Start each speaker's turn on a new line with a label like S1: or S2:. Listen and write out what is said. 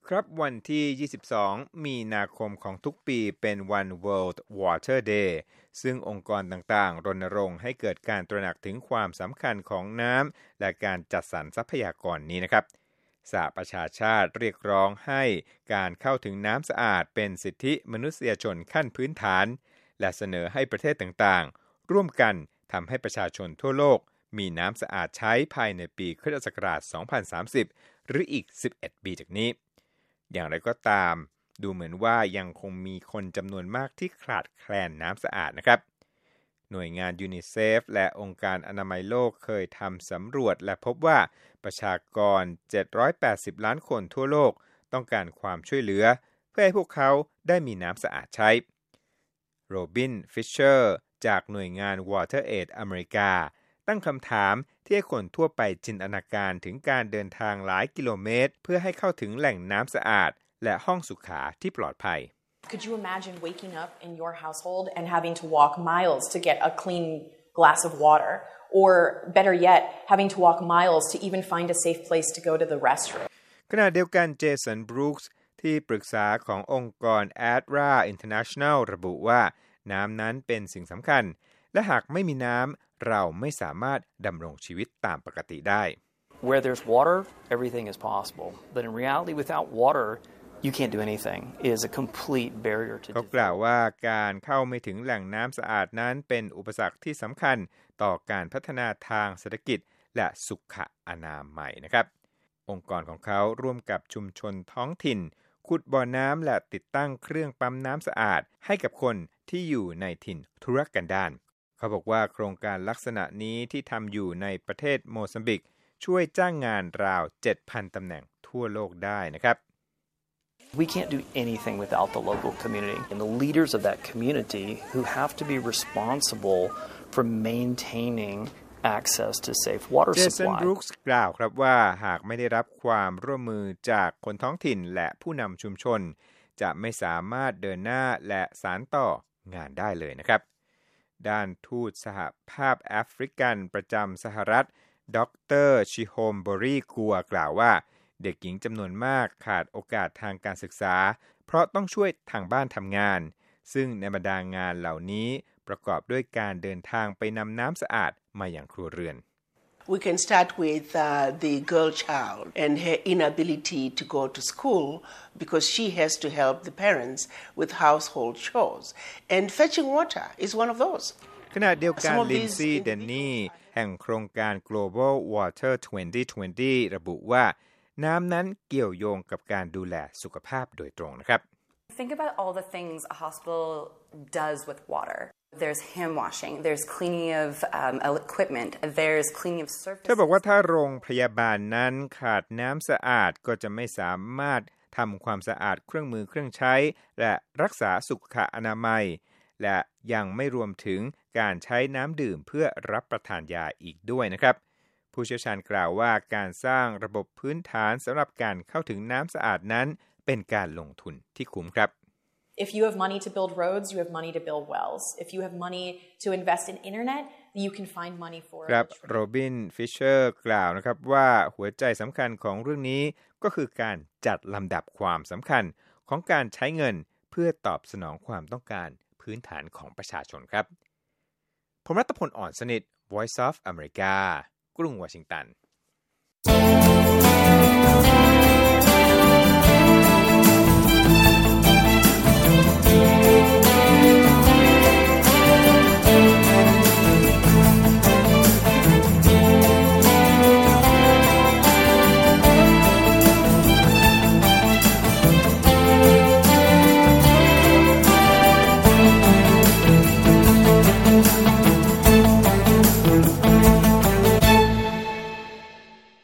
S1: ครับวันที่22มีนาคมของทุกปีเป็นวัน World Water Day ซึ่งองค์กรต่างๆรณรงค์ให้เกิดการตระหนักถึงความสำคัญของน้ำและการจัดสรรทรัพยากรนี้นะครับสหประชาชาติเรียกร้องให้การเข้าถึงน้ำสะอาดเป็นสิทธิมนุษยชนขั้นพื้นฐานและเสนอให้ประเทศต่างๆร่วมกันทำให้ประชาชนทั่วโลกมีน้ำสะอาดใช้ภายในปีค.ศ. 2030 หรืออีก11 ปีจากนี้อย่างไรก็ตามดูเหมือนว่ายังคงมีคนจำนวนมากที่ขาดแคลนน้ำสะอาดนะครับหน่วยงานยูนิเซฟและองค์การอนามัยโลกเคยทำสำรวจและพบว่าประชากร780ล้านคนทั่วโลกต้องการความช่วยเหลือเพื่อให้พวกเขาได้มีน้ำสะอาดใช้โรบินฟิชเชอร์จากหน่วยงาน WaterAid อเมริกาตั้งคำถามที่ให้คนทั่วไปจินตนาการถึงการเดินทางหลายกิโลเมตรเพื่อให้เข้าถึงแหล่งน้ำสะอาดและห้องสุขาที่ปลอดภัย
S2: Could you imagine waking up in your household and having to walk miles to get a clean glass of water or better yet having to walk miles to even find a safe place to go to the restroom
S1: ขณะเดียวกันเจสันบรูคส์ที่ปรึกษาขององค์กร ADRA International ระบุว่าน้ำนั้นเป็นสิ่งสำคัญและหากไม่มีน้ำเราไม่สามารถดำรงชีวิตตามปกติได้
S3: Where there's water, everything is possible. But in reality, without water, you can't do anything. It is a complete barrier to
S1: เขากล่าวว่าการเข้าไม่ถึงแหล่งน้ำสะอาดนั้นเป็นอุปสรรคที่สำคัญต่อการพัฒนาทางเศรษฐกิจและสุขอนามัยนะครับองค์กรของเขาร่วมกับชุมชนท้องถิ่นขุดบ่อน้ำและติดตั้งเครื่องปั๊มน้ำสะอาดให้กับคนที่อยู่ในถิ่นทุรกันดารเขาบอกว่าโครงการลักษณะนี้ที่ทำอยู่ในประเทศโมซัมบิกช่วยจ้างงานราว 7,000 ตำแหน่งทั่วโลกได้นะครับ
S3: We can't do anything without the local community and the leaders of that community who have to be responsible for maintaining access to safe water supply.
S1: Jason Brooks กล่าวครับว่าหากไม่ได้รับความร่วมมือจากคนท้องถิ่นและผู้นำชุมชนจะไม่สามารถเดินหน้าและสานต่องานได้เลยนะครับด้านทูตสหภาพแอฟริกันประจำสหรัฐดร.ชิโฮมบรีกัวกล่าวว่าเด็กหญิงจำนวนมากขาดโอกาสทางการศึกษาเพราะต้องช่วยทางบ้านทำงานซึ่งในบรรดางานเหล่านี้ประกอบด้วยการเดินทางไปนำน้ำสะอาดมาอย่างครัวเรือน
S4: We can start with the girl child and her inability to go to school because she has to help the parents with household chores and fetching water is one of those
S1: ขณะเดียวกันลินซี่เดนนี่แห่งโครงการ Global Water 2020 ระบุว่าน้ำนั้นเกี่ยวโยงกับการดูแลสุขภาพโดยตรงนะครับ
S5: Think about all the things a hospital does with water. There's hand washing, there's cleaning of equipment, there's cleaning of surfaces.
S1: เธอบอกว่าถ้าโรงพยาบาลนั้นขาดน้ำสะอาดก็จะไม่สามารถทำความสะอาดเครื่องมือเครื่องใช้และรักษาสุขอนามัยและยังไม่รวมถึงการใช้น้ำดื่มเพื่อรับประทานยาอีกด้วยนะครับผู้เชี่ยวชาญกล่าวว่าการสร้างระบบพื้นฐานสำหรับการเข้าถึงน้ำสะอาดนั้นเป็นการลงทุนที่คุ้มครับ
S2: If you have money to build roads, you have money to build wells. If you have money to invest in internet, you can find money for it.
S1: ครับโรบินฟิชเชอร์กล่าวนะครับว่าหัวใจสำคัญของเรื่องนี้ก็คือการจัดลำดับความสำคัญของการใช้เงินเพื่อตอบสนองความต้องการพื้นฐานของประชาชนครับผมรัตพล อ่อนสนิท Voice of America กรุงวอชิงตัน